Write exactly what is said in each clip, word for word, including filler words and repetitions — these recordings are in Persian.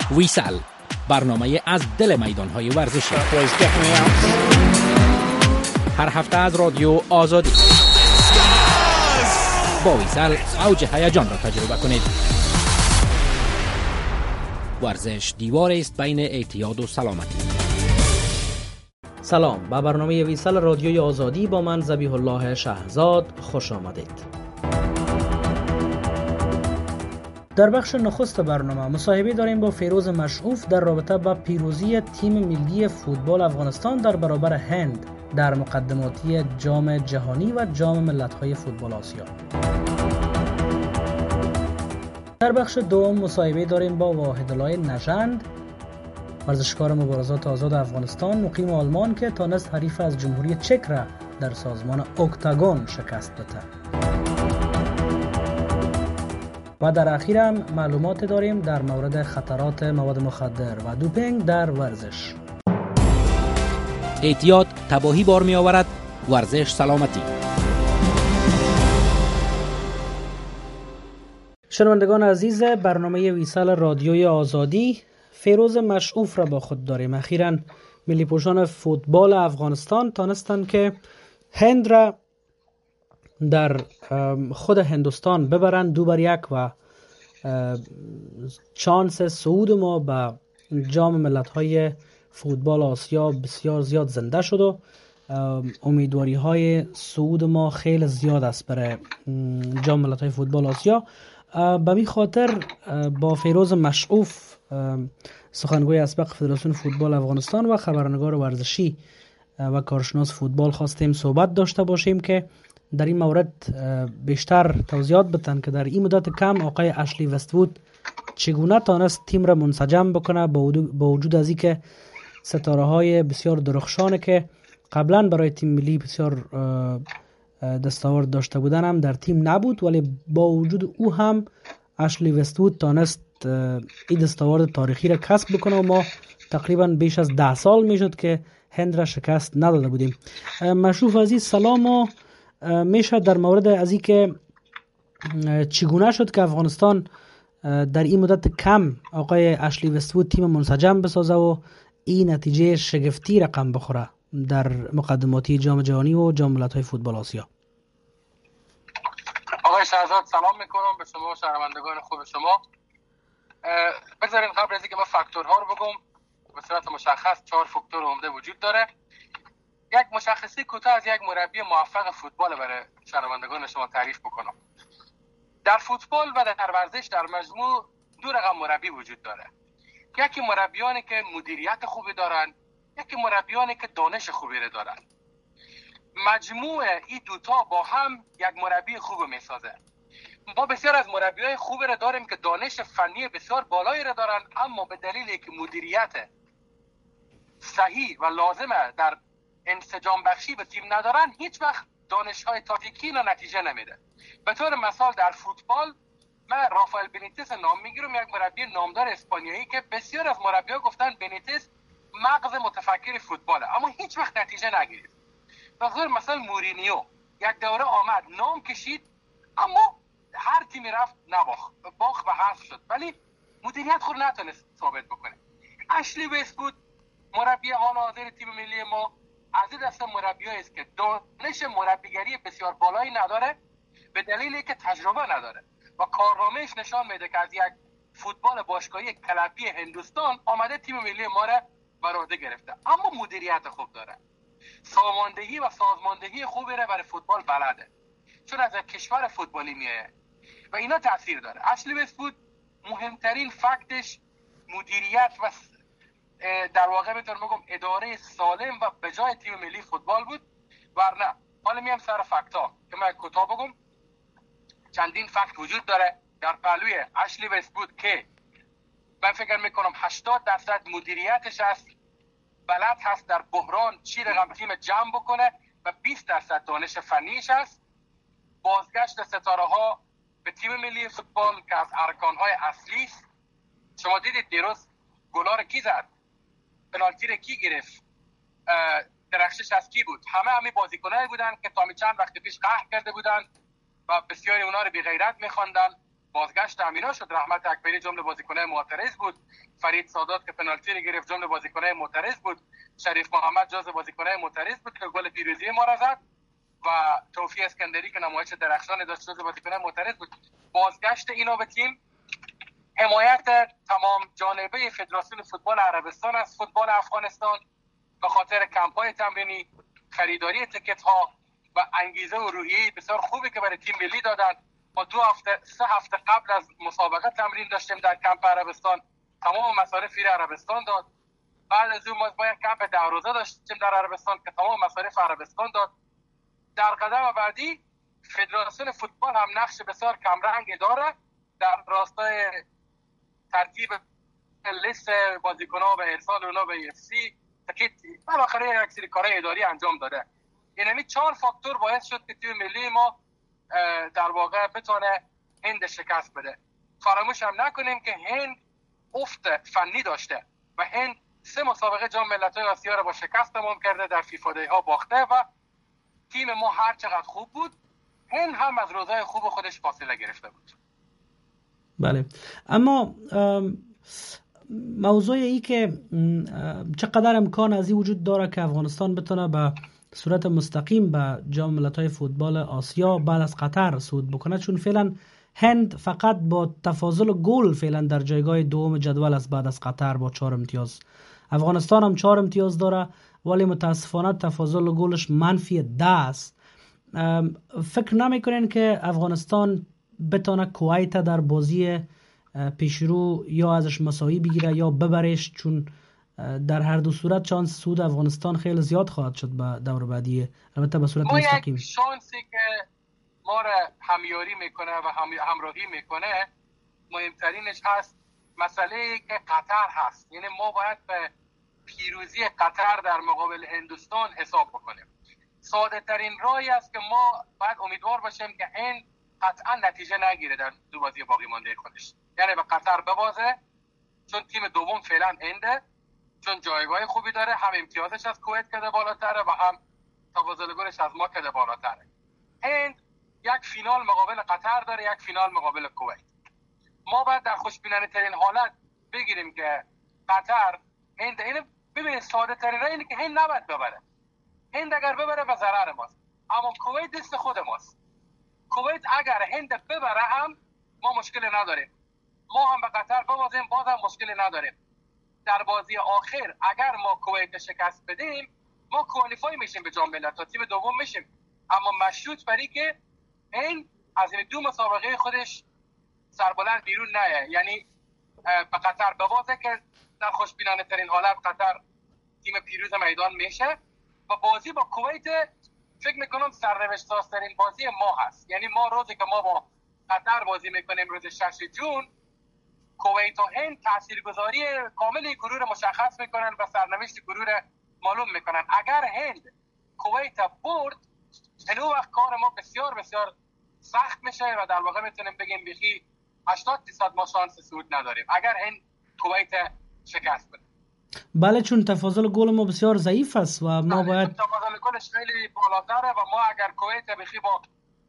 ویسال، برنامه از دل میدان‌های ورزشی. هر هفته از رادیو آزادی. با ویسال اوج هیجان را تجربه کنید. ورزش دیوار است بین اعتیاد و سلامتی. سلام، به برنامه ویسال رادیوی آزادی با من ذبیح الله شهزاد خوش آمدید. در بخش نخست برنامه مصاحبه داریم با فیروز مشعوف در رابطه با پیروزی تیم ملی فوتبال افغانستان در برابر هند در مقدماتی جام جهانی و جام ملت‌های فوتبال آسیا. در بخش دوم مصاحبه داریم با واحدالله نژند، ورزشکار مبارزات آزاد افغانستان مقیم آلمان که تانست حریف از جمهوری چک را در سازمان اکتاگون شکست بده. و در اخیر هم معلومات داریم در مورد خطرات مواد مخدر و دوپینگ در ورزش. اعتیاد تباهی بار می آورد، ورزش سلامتی. شنوندگان عزیز برنامه ویسال رادیوی آزادی، فیروز مشعوف را با خود داریم. اخیراً ملی پوشان فوتبال افغانستان تانستند که هند را در خود هندوستان ببرند دو بر یک و چانس صعود ما به جام ملت‌های فوتبال آسیا بسیار زیاد زنده شد و امیدواری های صعود ما خیلی زیاد است برای جام ملت‌های فوتبال آسیا. به می خاطر با فیروز مشعوف، سخنگوی اسبق فدراسیون فوتبال افغانستان و خبرنگار ورزشی و کارشناس فوتبال خواستیم صحبت داشته باشیم که در این مورد بیشتر توضیحات بدن که در این مدت کم آقای اشلی وست‌وود چگونه تانست تیم را منسجم بکنه با وجود از اینکه ستاره های بسیار درخشانه که قبلا برای تیم ملی بسیار دستاورد داشته بودن هم در تیم نبود، ولی با وجود او هم اشلی وست‌وود تانست این دستاورد تاریخی را کسب بکنه و ما تقریبا بیش از ده سال میشد که هند را شکست نداده بودیم. مشروف عزیز سلام و میشه در مورد از این که چگونه شد که افغانستان در این مدت کم آقای اشلی وست‌وود تیم منسجم بسازه و این نتیجه شگفتی رقم بخوره در مقدماتی جام جهانی و جام ملت‌های فوتبال آسیا. آقای شهزاد سلام میکنم به شما و شنوندگان خوب شما. بذارین قبل از اینکه ما فاکتورها رو بگم به صورت مشخص چهار فاکتور عمده وجود داره. یک مشخصی کوتاه از یک مربی موفق فوتبال برای شنوندگان شما تعریف بکنم. در فوتبال و در ورزش در مجموع دو رقم مربی وجود داره. یکی مربیانی که مدیریت خوبی دارن، یکی مربیانی که دانش خوبی رو دارن. مجموع این دوتا با هم یک مربی خوب میسازه. ما بسیار از مربیای خوبی رو داریم که دانش فنی بسیار بالایی رو دارن، اما به دلیل اینکه مدیریت صحیح و لازمه در انسجام بخشی به تیم ندارن، هیچ وقت دانش‌های تاکتیکی را نتیجه نمیده. به طور مثال در فوتبال من رافائل بنیتز نام میگیرم، یک مربی نامدار اسپانیایی که بسیار از مربی‌ها گفتن بنیتز مغز متفکر فوتباله، اما هیچ وقت نتیجه نگیرید. به طور مثال مورینیو یک دوره آمد نام کشید، اما هر تیمی رفت نباخت، باخت و حذف شد، ولی مدیریت خود نتونست ثابت بکنه. اشلی وست‌وود مربی حال حاضر تیم ملی ما از این دسته مربیایی است که دانش مربیگری بسیار بالایی نداره به دلیل اینکه تجربه نداره و کارنامه‌اش نشان میده که از یک فوتبال باشگاهی کلبی هندوستان آمده تیم ملی ما را بر عهده گرفته، اما مدیریت خوب داره، ساماندهی و سازماندهی خوبی را برای فوتبال بلده، چون از کشور فوتبالی میاد و اینا تاثیر داره. اشلی وست‌وود مهمترین فکتش مدیریت و در واقع میتونم بگم اداره سالم و به جای تیم ملی فوتبال بود. ورنه حالا میام سر فکتا که من کوتاه بگم. چندین فکت وجود داره در پهلوی اشلی وست‌وود که من فکر میکنم هشتاد درصد مدیریتش است، بلد هست در بحران چی رقم تیم جمع بکنه و بیست درصد دانش فنیش است. بازگشت ستاره ها به تیم ملی فوتبال که از ارکان های اصلی است. شما دیدید دیروز گلا رو کی زد، پنالتی رو کی گرفت، درخشش از کی بود؟ همه همین بازیکنایی بودن که تا چند وقت پیش قهر کرده بودن و بسیاری اونا رو بی غیرت می‌خواندن. بازگشت امینا شد. رحمت اکبری جمله بازیکنان معترض بود، فرید سادات که پنالتی رو گرفت جمله بازیکنان معترض بود، شریف محمد جزو بازیکنان معترض بود که گل پیروزی ما را زد و توفیق اسکندری که نمایش درخشان داشت جزو بازیکنان معترض بود. بازگشت اینا به تیم حمایت تمام جانبه فدراسیون فوتبال عربستان از فوتبال افغانستان به خاطر کمپ‌های تمرینی، خریداری تیکت ها و انگیزه و روحیه بسیار خوبی که برای تیم ملی دادن. ما دو هفته سه هفته قبل از مسابقه تمرین داشتیم در کمپ عربستان، تمام مصارف فیر عربستان داد. بعد از اون ما باید کمپ ده روزه داشتیم در عربستان که تمام مصارف عربستان داد. در قدم بعدی فدراسیون فوتبال هم نقش بسیار کمرنگی داره در راستای ترتیب لیست بازیکن‌ها و ارسال اونها به اف سی تکیت بالاخره یک سری کارهای اداری انجام داده. یعنی چهار فاکتور باعث شد که تیم ملی ما در واقع بتونه هند شکست بده. فراموش هم نکنیم که هند افت فنی داشته و هند سه مسابقه جام ملت‌های آسیا را با شکست تمام کرده، در فیفا دی ها باخته و تیم ما هر چقدر خوب بود هند هم از روزای خوب خودش فاصله گرفته بود. بله، اما موضوع ای که چقدر امکان از این وجود داره که افغانستان بتونه به صورت مستقیم به جام ملت‌های فوتبال آسیا بعد از قطر صعود بکنه، چون فعلا هند فقط با تفاضل گل فعلا در جایگاه دوم جدول است بعد از قطر با چهار امتیاز. افغانستان هم چهار امتیاز داره ولی متاسفانه تفاضل گلش منفی ده است. فکر نمیکنین که افغانستان بتونه کویت در بازی پیشرو یا ازش مساوی بگیره یا ببرش، چون در هر دو صورت شانس صعود افغانستان خیلی زیاد خواهد شد به دور بعدی، البته به صورت مستقیم. یک شانسی که ما را همیاری میکنه و هم همراهی میکنه مهمترینش هست مسئله که قطر هست. یعنی ما باید به پیروزی قطر در مقابل هندوستان حساب بکنیم. ساده ترین راهی است که ما باید امیدوار باشیم که هند قطعا نتیجه نگیره در دو بازی باقی مانده خودش، یعنی به قطر ببازه، چون تیم دوم فعلا هنده، چون جایگاه خوبی داره، هم امتیازش از کویت کده بالاتره و هم تفاضل گلش از ما کده بالاتره. هند یک فینال مقابل قطر داره، یک فینال مقابل کویت. ما باید در خوشبینانه ترین حالت بگیریم که قطر هند، اینو ببینید ساده ترین راه اینه که هند نباید ببره. هند اگر ببره به ضرر ماست، اما کویت دست خود ماست. کویت اگر هند ببره هم ما مشکلی نداریم، ما هم به قطر ببازیم باز هم مشکلی نداریم. در بازی آخر اگر ما کویت شکست بدیم ما کوالیفای میشیم به جام ملت‌ها، تیم دوم میشیم، اما مشروط بری که هند از این دو مسابقه خودش سربلند بیرون نیه، یعنی به قطر ببازه که در خوشبینانه ترین حالت قطر تیم پیروز میدان میشه و بازی با کویت فکر میکنم سرنوشت سازترین بازی ما هست. یعنی ما روزی که ما با قطر بازی میکنیم روز شش جون، کویت و هند تاثیرگذاری کامل گروه مشخص میکنن و سرنوشت گروه معلوم میکنن. اگر هند کویت برد این وقت کار ما بسیار بسیار سخت میشه و در واقع میتونیم بگیم بخی هشتاد درصد ما شانس صعود نداریم اگر هند کویت شکست بده. بله، چون تفاضل گل ما بسیار ضعیف است و ما باید تفاضل گلش خیلی بالاتره و ما اگر کویت بخی با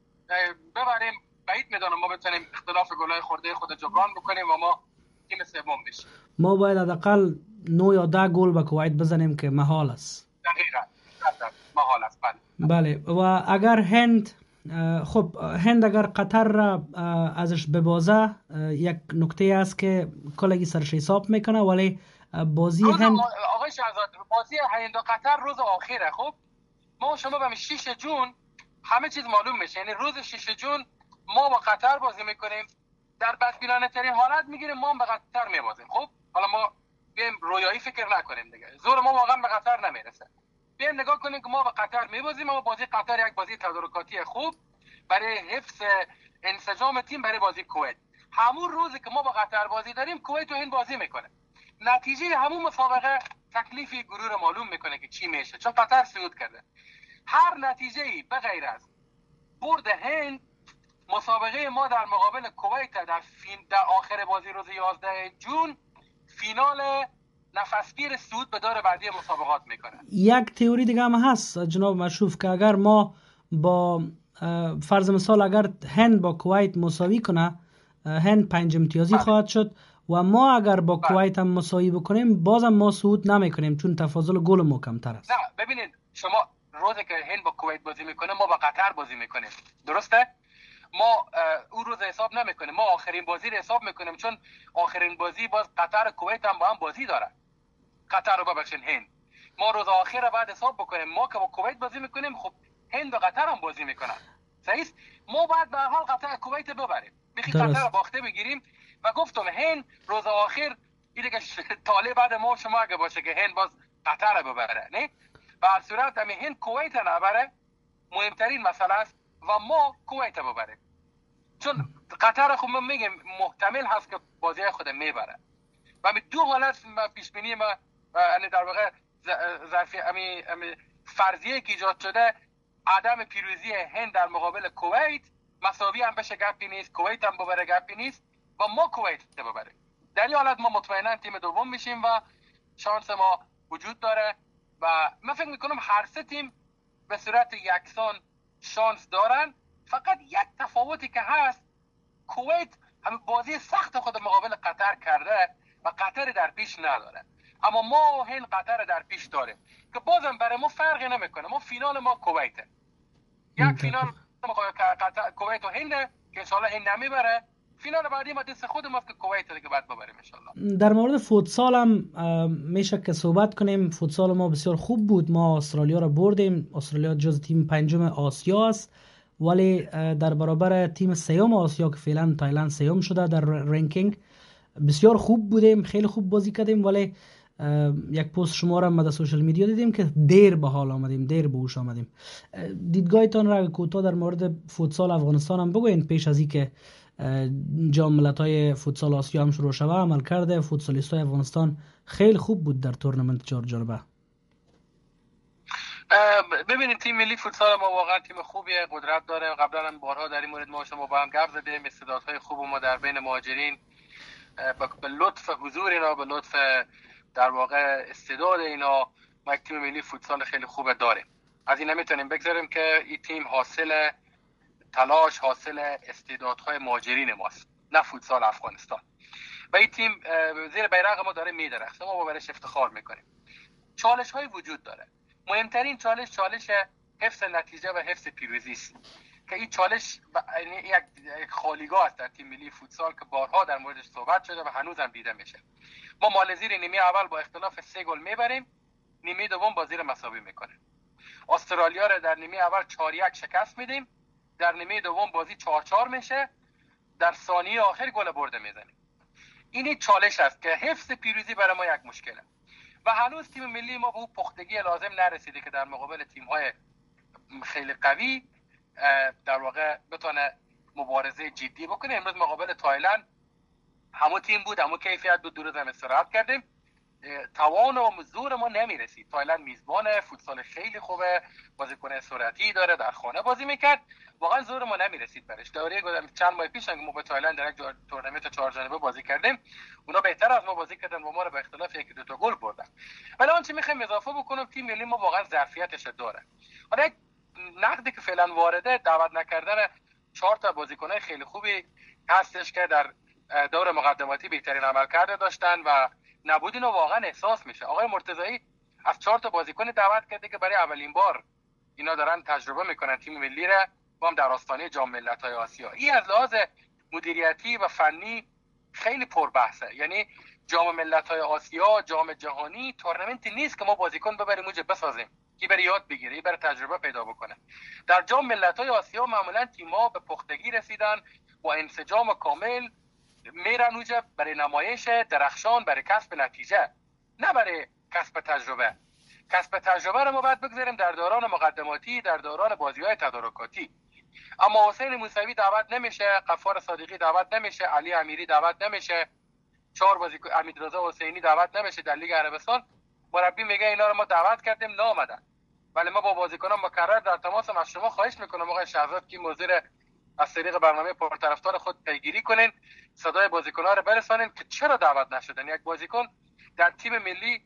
ببریم بعید میدونم ما بتونیم اختلاف گلای خورده خود جبران بکنیم و ما تیم سوم بشیم. ما باید حداقل نه یا ده گل به کویت بزنیم که محال است. دقیقاً محال است. بله، و اگر هند خب هند اگر قطر را ازش ببازه یک نکته است که کلگی سرش حساب میکنه، ولی بازی هند آقای شهزاد بازی هند و قطر روز آخره. خب ما شما به شش جون همه چیز معلوم میشه، یعنی روز شش جون ما با قطر بازی میکنیم، در بدبینانه ترین حالت میگیریم ما به قطر میبازیم. خب حالا ما بیم رویایی فکر نکنیم دیگه، زور ما واقعا به قطر نمیرسه. بیم نگاه کنیم که ما به قطر میبازیم و بازی قطر یک بازی تدارکاتی خوب برای حفظ انسجام تیم برای بازی کویت. همون روزی که ما با قطر بازی داریم کویت و هند بازی میکنه، نتیجه همون مسابقه تکلیفی گروه رو معلوم میکنه که چی میشه، چون قطر صعود کرده. هر نتیجه‌ای به غیر از برد هند مسابقه ما در مقابل کویت در فین در آخر بازی روز یازده جون فینال نفسگیر صعود به دور بعدی مسابقات میکنه. یک تئوری دیگه هم هست جناب مشروف که اگر ما با فرض مثال اگر هند با کویت مساوی کنه هند پنج امتیازی بله. خواهد شد و ما اگر با کویت هم مساوی بکنیم بازم ما صعود نمیکنیم چون تفاضل گل ما کمتر است. نه ببینید شما روزی که هند با کویت بازی میکنه ما با قطر بازی میکنیم، درسته؟ ما اون روز حساب نمیکنیم، ما آخرین بازی رو حساب میکنیم چون آخرین بازی باز قطر و کویت هم با هم بازی داره. قطر رو ببخشید هند، ما روز آخر رو بعد حساب بکنیم. ما که با کویت بازی میکنیم خب هند و قطر هم بازی میکنن، صحیح؟ ما باید به هر حال قطر کویت ببریم، بخی قطر رو باخته بگیریم و گفتم هند روز آخر این که طالب بعد ما شما اگه باشه که هند باز قطر رو ببره، نه به هر صورت همین هند کویت نبره مهمترین مسئله است و ما کویت ببریم چون قطر خب من میگم محتمل هست که بازی خود میبره و می دو حالت پیش بینی ما یعنی در واقع ظرفی امی فرضیه که ایجاد شده عدم پیروزی هند در مقابل کویت مساوی هم بشه گپی نیست، کویت هم ببره گپی نیست و ما کویت ببره. در این حالت ما مطمئنا تیم دوم میشیم و شانس ما وجود داره و من فکر میکنم هر سه تیم به صورت یکسان شانس دارن. فقط یک تفاوتی که هست کویت همه بازی سخت خود مقابل قطر کرده و قطر در پیش نداره، اما ما هند قطر در پیش داره که بازم برای ما فرقی نمیکنه. ما فینال ما کویته، یک فینال قطر کویت و هند که انشالله هند نمیبره، فینال بعدی ما دست خود ما که کویت دیگه بعد ببریم انشالله. در مورد فوتسال هم میشه که صحبت کنیم. فوتسال ما بسیار خوب بود، ما استرالیا را بردیم. استرالیا جز تیم پنجم آسیا است ولی در برابر تیم سیوم آسیا که فعلا تایلند سیوم شده در رنکینگ بسیار خوب بودیم، خیلی خوب بازی کردیم ولی یک پست شما را در سوشال میدیا دیدیم که دیر به حال آمدیم، دیر به هوش آمدیم. دیدگاهتان را کوتاه در مورد فوتسال افغانستان هم بگوین پیش از اینکه جام ملت‌های فوتسال آسیا هم شروع شود. عمل کرده فوتسالیست‌های افغانستان خیلی خوب بود در تورنمنت چهار جانبه. ببینید تیم ملی فوتسال ما واقعا تیم خوبیه، قدرت داره. قبلا هم بارها در این مورد ما شما با هم گپ زدیم. استعدادهای خوب ما در بین مهاجرین به لطف حضور اینا، به لطف در واقع استعداد اینا ما تیم ملی فوتسال خیلی خوب داریم. از این نمیتونیم بگذاریم که این تیم حاصل تلاش، حاصل استعدادهای مهاجرین ماست، نه فوتسال افغانستان. و این تیم زیر بیرق ما داره میدرخشه، ما با برش افتخار میکنیم. چالش های وجود داره. مهمترین چالش چالش حفظ نتیجه و حفظ پیروزی است که این چالش یک خالیگاه است در تیم ملی فوتسال که بارها در موردش صحبت شده و هنوزم دیده میشه. ما مالزی رو نیمه اول با اختلاف سه گل میبریم، نیمه دوم بازی رو مساوی میکنیم. استرالیا رو در نیمه اول چهار یک شکست میدیم، در نیمه دوم بازی چهار چهار میشه، در ثانیه آخر گل برده میزنیم. این چالش است که حفظ پیروزی برای ما یک مشکله و هنوز تیم ملی ما به اون پختگی لازم نرسیده که در مقابل تیم‌های خیلی قوی در واقع بتونه مبارزه جدی بکنه. امروز مقابل تایلند همون تیم بود، همون کیفیت بود، دو روز هم استراحت کردیم، توان و زور ما نمیرسید. تایلند میزبانه، فوتسال خیلی خوبه، بازیکن سرعتی داره، در خانه بازی میکرد، واقعا زور ما نمیرسید برش. دوره گذشته چند ماه پیش ما با تایلند در یک تورنمنت چهار جانبه بازی کردیم، اونا بهتر از ما بازی کردن و ما رو به اختلاف یک دو تا گل بردن. ولی اون چی میخوام اضافه بکنم، تیم ملی ما واقعا ظرفیتش داره. حالا یک نقدی که فعلا وارده دعوت نکردن چهار تا بازیکن خیلی خوبی هستش که در دور مقدماتی بهترین عملکرد داشتن و نبود اینو واقعا احساس میشه. آقای مرتضایی از چهار تا بازیکن دعوت کرده که برای اولین بار اینا دارن تجربه میکنن تیم ملی را با هم در آستانه جام ملت‌های آسیا. این از لحاظ مدیریتی و فنی خیلی پربحثه. یعنی جام ملت‌های آسیا، جام جهانی تورنمنت نیست که ما بازیکن ببریم اونجا بسازیم، کی بره یاد بگیره، کی بره تجربه پیدا بکنه. در جام ملت‌های آسیا معمولا تیم‌ها به پختگی رسیدن با انسجام کامل میرن اونجا برای نمایش درخشان، برای کسب نتیجه، نه برای کسب تجربه. کسب تجربه رو ما باید بگذاریم در دوران مقدماتی، در دوران بازی‌های تدارکاتی. اما حسین موسوی دعوت نمیشه، غفار صادقی دعوت نمیشه، علی امیری دعوت نمیشه، چهار بازیکن امیررضا حسینی دعوت نمیشه در لیگ عربستان. مربی میگه اینا رو ما دعوت کردیم نامدن. ولی ما با بازیکنان مکرر در تماسم، از شما خواهش میکنم آقای شهزاد که موضوع از طریق برنامه پرطرفدار خود پیگیری کنین، صدای بازیکن‌ها رو برسانین که چرا دعوت نشدن. یک بازیکن در تیم ملی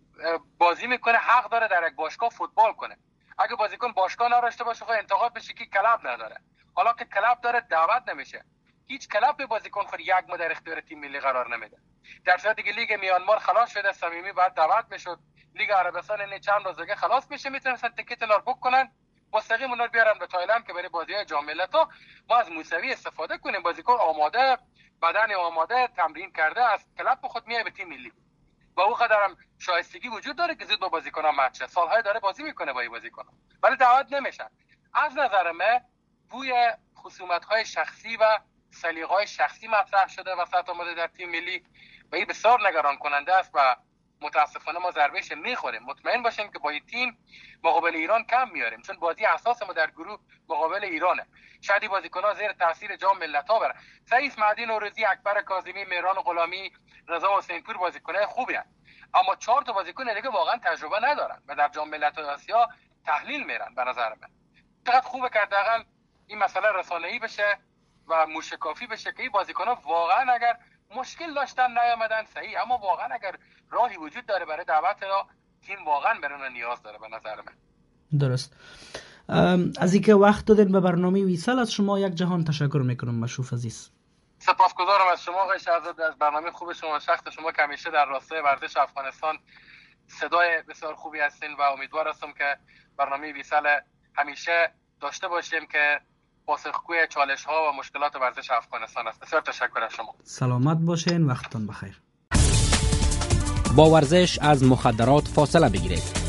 بازی میکنه، حق داره در یک باشگاه فوتبال کنه. اگه بازیکن باشگاه نداشته باشه خب انتقاد بشه که کلاب نداره. حالا که کلاب داره دعوت نمیشه. هیچ کلاب به بازیکن خود یک ماه در اختیار تیم ملی قرار نمیده. در صورتی که لیگ میانمار خلاص شده، صمیمی بعد دعوت میشد، لیگ عربستان این چند روز دیگه خلاص میشه، میتونن تیکت نار بوک کنن، مستقیم اونها بیارن به تایلند که برای بازی‌های جام ملت‌ها ما از موسوی استفاده کنیم. بازیکن آماده، بدن آماده، تمرین کرده، از کلاب خود میاد به تیم ملی. با او قدرم شایستگی وجود داره که زود با بازیکن‌ها مچ، سال‌های داره بازی میکنه با این بازیکن‌ها، ولی دعوت نمیشن. از نظر من بوی خصومت‌های شخصی و سلیقه‌های شخصی مطرح شده وسط آمده در تیم ملی و این بسیار نگران کننده است و متاسفانه ما ضربهش میخوریم. مطمئن باشیم که با این تیم مقابل ایران کم میاریم، چون بازی اساس ما در گروه مقابل ایرانه. شاید بازیکن‌ها زیر تاثیر جام ملت‌ها برن. سعید مهدی نوروزی، اکبر کاظمی، مهران غلامی، رضا حسینپور بازیکن‌های خوبی هستند، اما چهار تا بازیکن دیگه واقعا تجربه ندارن و در جام ملت‌های آسیا تحلیل میرن. به نظر من چقدر خوبه که حداقل این مسئله رسانه‌ای بشه و موشکافی بشه که این بازیکن‌ها واقعا اگر مشکل داشتن نیامدن صحیح، اما واقعا اگر راهی وجود داره برای دعوت را، تیم واقعا برای نیاز داره. به نظر من درست. از اینکه وقت دادین به برنامه ویسال از شما یک جهان تشکر میکنم مشروف عزیز. سپاسگزارم از شما آقای شهزاد، از برنامه خوب شما، شخص شما که همیشه در راستای ورزش افغانستان صدای بسیار خوبی هستین و امیدوار هستم که برنامه ویسال همیشه داشته باشیم که پاسخگوی چالش ها و مشکلات ورزش افغانستان است. بسیار تشکر از شما. سلامت باشین، وقتتون بخیر. با ورزش از مخدرات فاصله بگیرید.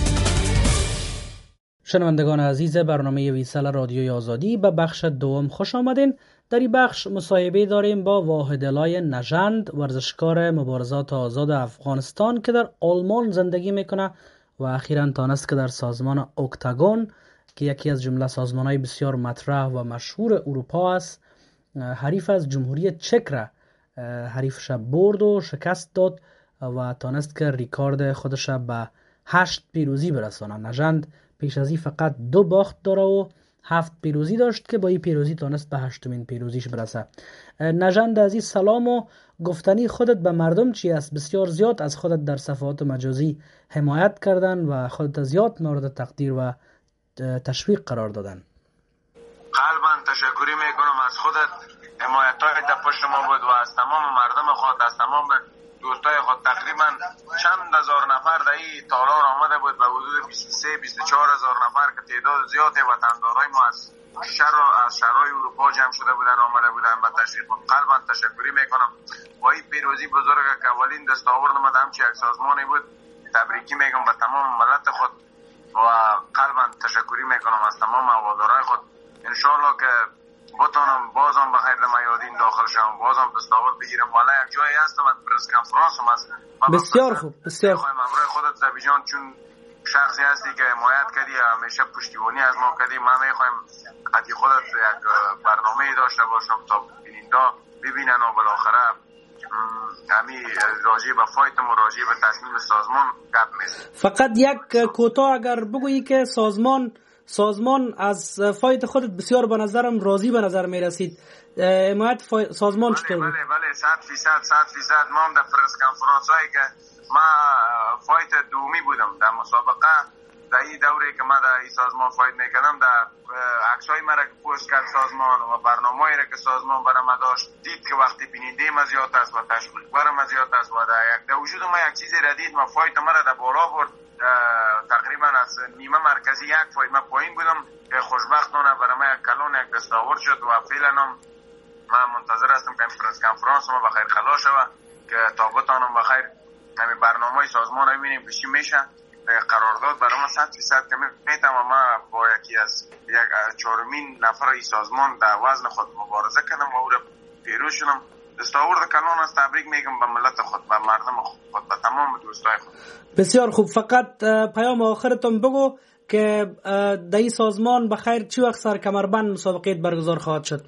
شنوندگان عزیز برنامه ویسال رادیوی آزادی به بخش دوم خوش آمدین. در این بخش مصاحبه داریم با واحدالله نژند، ورزشکار مبارزات آزاد افغانستان که در آلمان زندگی میکنه و اخیراً تانست که در سازمان اکتاگون که یکی از جمله سازمان‌های بسیار مطرح و مشهور اروپا است، حریف از جمهوری چک را حریفش برد و شکست داد و تانست که ریکارد خودش به هشت پیروزی برسانه. نژند پیش از این فقط دو باخت داره و هفت پیروزی داشت که با این پیروزی تانست به هشتمین پیروزیش برسه. نژند عزیز سلام و گفتنی خودت به مردم چی است؟ بسیار زیاد از خودت در صفحات مجازی حمایت کردن و خودت زیاد مورد تقدیر و تشویق قرار دادن. قلباً تشکری میکنم از خودت، حمایت‌های در پشت ما بود و از تمام مردم خود، از تمام دوستای خود. تقریبا چند هزار نفر در این تالار آمده بود، به حدود بیست و سه بیست و چهار هزار نفر که تعداد زیادی وطندارای ما از شهر از شهرهای اروپا جمع شده بودن، آمده بودن به تشریف. قلباً تشکری میکنم. با این پیروزی بزرگ که اولین دستاورد ما همچی یک سازمانی بود، تبریکی میگم به تمام ملت خود و قلباً تشکری میکنم از تمام هوادارهای خود. انشالله که بتونم بازم بخیر در میادین داخل شم، بازم دستاورد بگیرم. والا یک جایی هستم از پرس کنفرانس هم هست. بسیار خوب، بسیار خوب. امروز خودت زبیجان چون شخصی هستی که حمایت کردی، همیشه پشتیبانی از ما کردی، من میخوایم حتی خودت یک برنامه داشته باشم تا بیننده ببینن و بالاخره همی راجع به فایتم و راجع به تصمیم سازمان گپ میزنیم. فقط یک کوتاه اگر بگویی که سازمان سازمان از فایت خودت بسیار به نظرم راضی به نظر می رسید. حمایت فای... سازمان چطور بود؟ بله بله صد فیصد صد فیصد. ما هم در پرس کنفرانس هایی که ما فایت دومی بودم در مسابقه، در این دوره که ما در این سازمان فایت میکردم، در عکس های مرا که پوست کرد سازمان و برنامه هایی را که سازمان برام داشت، دید که وقتی بیننده ما زیاد است و تشویق برام زیاد است و در یک در وجود ما یک چیزی را دید، ما فایت مرا در بالا برد. تقریبا از نیمه مرکزی یک فایت ما پایین بودم که خوشبختانه برای ما یک کلون یک دستاورد شد و فعلا هم من منتظر هستم که این پرس کنفرانس ما بخیر خلاص شود که تا بتانم بخیر همین برنامه سازمان رو ببینیم چی میشه. قرارداد برای ما صد فیصد که میتونم ما با یکی از یک چهارمین نفر ای سازمان در وزن خود مبارزه کنم و او را پیروز شدم. دستاورد کلان است. تبریک میگم به ملت خود، به مردم خود، به تمام دوستای خود. بسیار خوب. فقط پیام آخرتون بگو که در این سازمان بخیر چی وقت سر کمربند مسابقه برگزار خواهد شد؟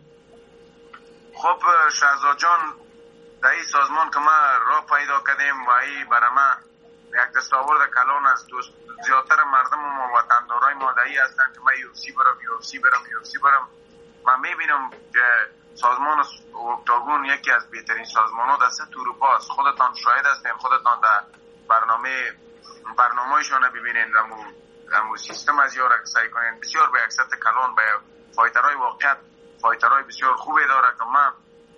خب شهزاد جان، در این سازمان که ما راه پیدا کردیم و این برای ما یک دستاورد کلان است. دوست زیادتر مردم و وطندارای ما در این هستند که ما یو اف سی برم یو اف سی برم یو اف سی برم. من میبینم که سازمان اکتاگون یکی از بهترین سازمان‌ها در سطح اروپا است. خودتان شاهد هستین، خودتان در برنامه برنامه‌شون ببینین، همون سیستم از یارا سعی کنین بسیار به یک سطح کلان به فایترهای واقعیت فایترهای بسیار خوبی داره که من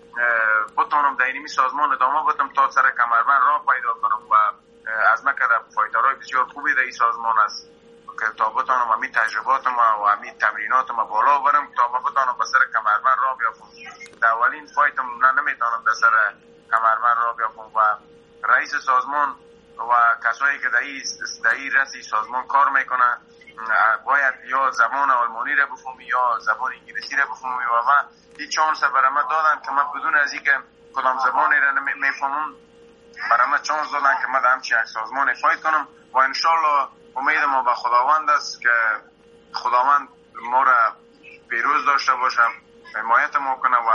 بتونم در اینمی سازمان ادامه بدم تا سر کمربند راه پیدا کنم و از مکه فایترهای بسیار خوبی در این سازمان است که تا بتونم امی تجرباتم و امی تمریناتم بالا برم تا بتونم به سر کمربند راه بیافتم. در اولین فایتم نه نمیتونم به سر کمربند راه بیافتم و رئیس سازمان و کسایی که در این رئیس سازمان کار میکنه باید یا زبان آلمانی را بفهمی یا زبان انگلیسی را بفهمی و من این چانس برای من دادن که من بدون از اینکه کدام زبانی را میفهمم برای من چانس دادن که من در همچین یک سازمان فایت کنم و انشالله امید ما به خداوند است که خداوند ما را پیروز داشته باشه، حمایت ما کنه و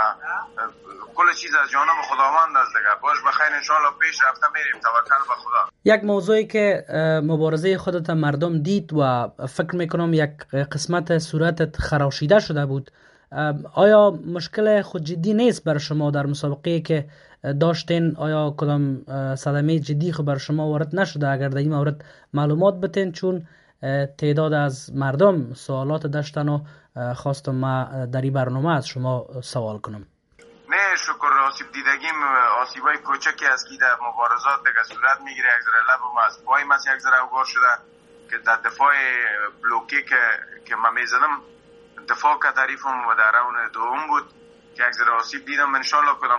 کل چیز از جانب خداوند است دیگه. باش بخیر انشالله پیش رفته میریم، توکل به خدا. یک موضوعی که مبارزه خودت مردم دید و فکر میکنم یک قسمت صورتت خراشیده شده بود، آیا مشکل خود جدی نیست بر شما در مسابقه که داشتین؟ آیا کدام صدمه جدی خود بر شما وارد نشده؟ اگر در این مورد معلومات بتین، چون تعداد از مردم سوالات داشتن و خواستم ما در این برنامه از شما سوال کنم. نه شکر، آسیب دیدگیم آسیبای کوچکی است که در مبارزات دیگه صورت میگیره. یک ذره لبم از پای من یک ذره اوگار شده که در دفاع بلوکی که که من میزدم دفاع که تعریفم و در راون دوم بود که یک ذره آسیب دیدم. انشالله کدام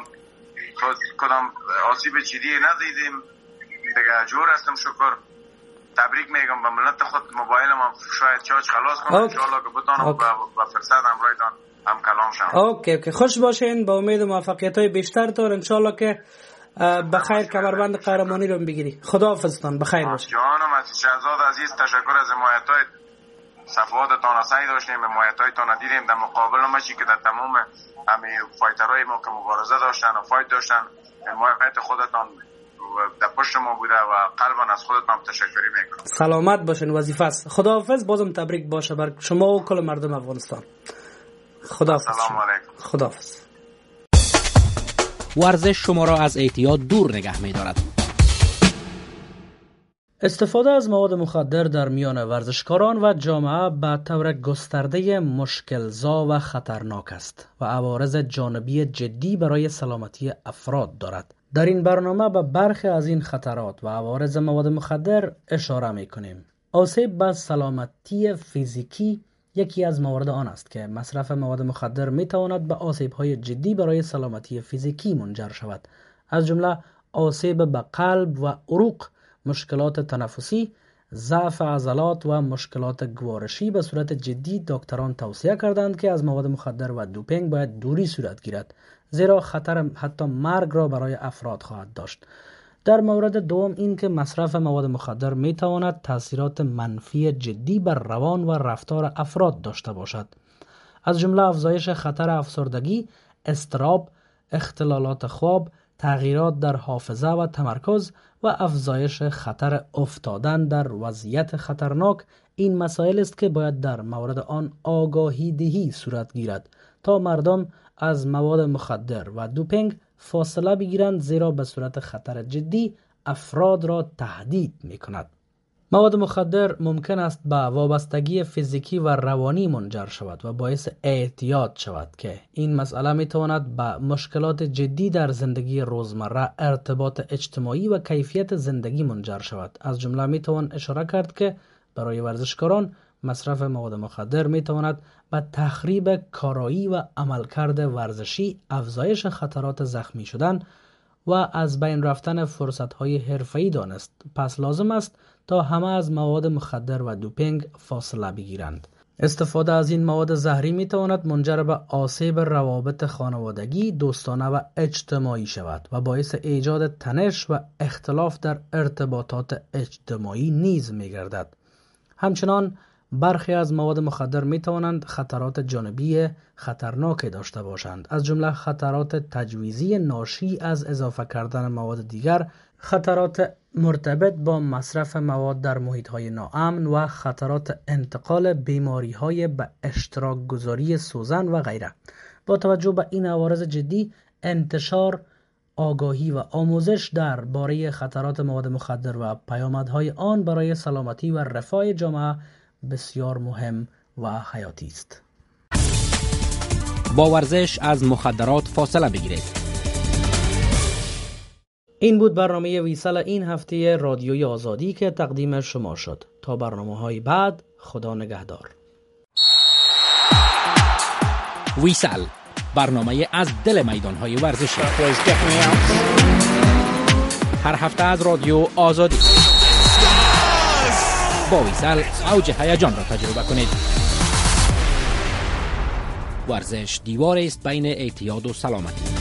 کدام آسیب جدی ندیدیم دیگه، جور هستم. شکر، تبریک میگم به ملت خود. موبایلم هم شاید چارج خلاص کنم انشالله که بتونم با فرصت همراهتان هم کلام شم. اوکی اوکی خوش باشین، با امید موفقیت های بیشتر تر انشالله که بخیر کمربند قهرمانی رو بگیری. خداحافظتان، بخیر باشین. جانم از شهزاد عزیز، تشکر از حمایت های صفحاتتان. سعی داشتیم حمایت هایتان دیدیم در مقابل ماشی که در تمام همه فایترهای ما که مبارزه داشتن و فایت داشتن حمایت خودتان در پشت ما بوده و قلبا از خودتان تشکری میکنم. سلامت باشین، وظیفه است. خداحافظ، بازم تبریک باشه بر شما و کل مردم افغانستان. خداحافظ. سلام علیکم. خداحافظ. ورزش شما را از اعتیاد دور نگه می‌دارد. استفاده از مواد مخدر در میان ورزشکاران و جامعه به طور گسترده مشکل‌زا و خطرناک است و عوارض جانبی جدی برای سلامتی افراد دارد. در این برنامه به برخی از این خطرات و عوارض مواد مخدر اشاره می‌کنیم. آسیب به سلامتی فیزیکی یکی از موارد آن است که مصرف مواد مخدر می‌تواند به آسیب‌های جدی برای سلامتی فیزیکی منجر شود، از جمله آسیب به قلب و عروق، مشکلات تنفسی، ضعف عضلات و مشکلات گوارشی. به صورت جدی دکتران توصیه کردند که از مواد مخدر و دوپینگ باید دوری صورت گیرد، زیرا خطر حتی مرگ را برای افراد خواهد داشت. در مورد دوم این که مصرف مواد مخدر می تواند تاثیرات منفی جدی بر روان و رفتار افراد داشته باشد، از جمله افزایش خطر افسردگی، اضطراب، اختلالات خواب، تغییرات در حافظه و تمرکز و افزایش خطر افتادن در وضعیت خطرناک. این مسائل است که باید در مورد آن آگاهی دهی صورت گیرد تا مردم از مواد مخدر و دوپینگ فاصله بگیرند، زیرا به صورت خطر جدی افراد را تهدید می کند. مواد مخدر ممکن است به وابستگی فیزیکی و روانی منجر شود و باعث اعتیاد شود که این مسئله می تواند به مشکلات جدی در زندگی روزمره، ارتباط اجتماعی و کیفیت زندگی منجر شود. از جمله می توان اشاره کرد که برای ورزشکاران مصرف مواد مخدر می تواند به تخریب کارایی و عملکرد ورزشی، افزایش خطرات زخمی شدن و از بین رفتن فرصت‌های حرفه‌ای دانست. پس لازم است تا همه از مواد مخدر و دوپینگ فاصله بگیرند. استفاده از این مواد زهری می تواند منجر به آسیب روابط خانوادگی، دوستانه و اجتماعی شود و باعث ایجاد تنش و اختلاف در ارتباطات اجتماعی نیز می گردد. همچنان برخی از مواد مخدر می توانند خطرات جانبی خطرناک داشته باشند، از جمله خطرات تجویزی ناشی از اضافه کردن مواد دیگر، خطرات مرتبط با مصرف مواد در محیط‌های ناامن و خطرات انتقال بیماری‌های به اشتراک گذاری سوزن و غیره. با توجه به این عوارض جدی، انتشار آگاهی و آموزش درباره خطرات مواد مخدر و پیامدهای آن برای سلامتی و رفاه جامعه بسیار مهم و حیاتی است. با ورزش از مخدرات فاصله بگیرید. این بود برنامه ویسال این هفته رادیوی آزادی که تقدیم شما شد. تا برنامه‌های بعد، خدا نگهدار. ویسال، برنامه از دل میدان‌های ورزشی. هر هفته از رادیو آزادی. با ویسال اوج هیجان را تجربه کنید. ورزش دیواری است بین اعتیاد و سلامتی.